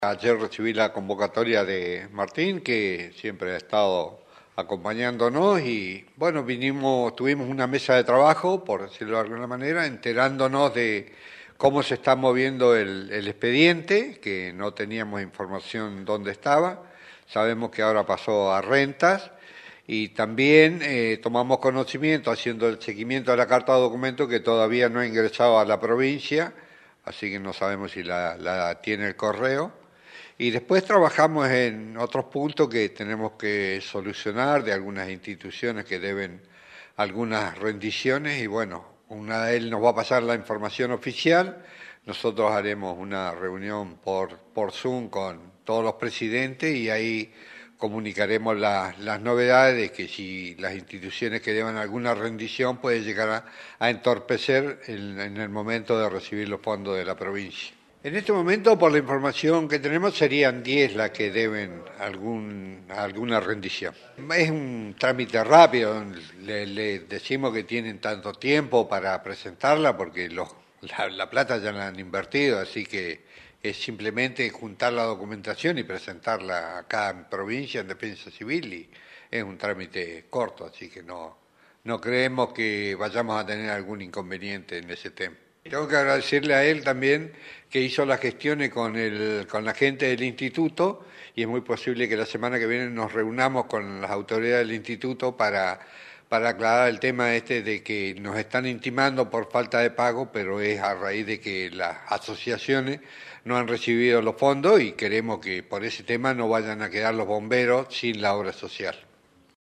Ayer recibí la convocatoria de Martín, que siempre ha estado acompañándonos y bueno, tuvimos una mesa de trabajo, por decirlo de alguna manera, enterándonos de cómo se está moviendo el expediente, que no teníamos información dónde estaba. Sabemos que ahora pasó a rentas y también tomamos conocimiento, haciendo el seguimiento de la carta de documento, que todavía no ha ingresado a la provincia, así que no sabemos si la tiene el correo. Y después trabajamos en otros puntos que tenemos que solucionar de algunas instituciones que deben algunas rendiciones y bueno, él nos va a pasar la información oficial, nosotros haremos una reunión por Zoom con todos los presidentes y ahí comunicaremos las novedades de que si las instituciones que deban alguna rendición puede llegar a entorpecer en el momento de recibir los fondos de la provincia. En este momento, por la información que tenemos, serían 10 las que deben alguna rendición. Es un trámite rápido, le decimos que tienen tanto tiempo para presentarla porque la plata ya la han invertido, así que es simplemente juntar la documentación y presentarla acá en provincia, en Defensa Civil, y es un trámite corto, así que no creemos que vayamos a tener algún inconveniente en ese tema. Tengo que agradecerle a él también que hizo las gestiones con la gente del instituto y es muy posible que la semana que viene nos reunamos con las autoridades del instituto para aclarar el tema este de que nos están intimando por falta de pago, pero es a raíz de que las asociaciones no han recibido los fondos y queremos que por ese tema no vayan a quedar los bomberos sin la obra social.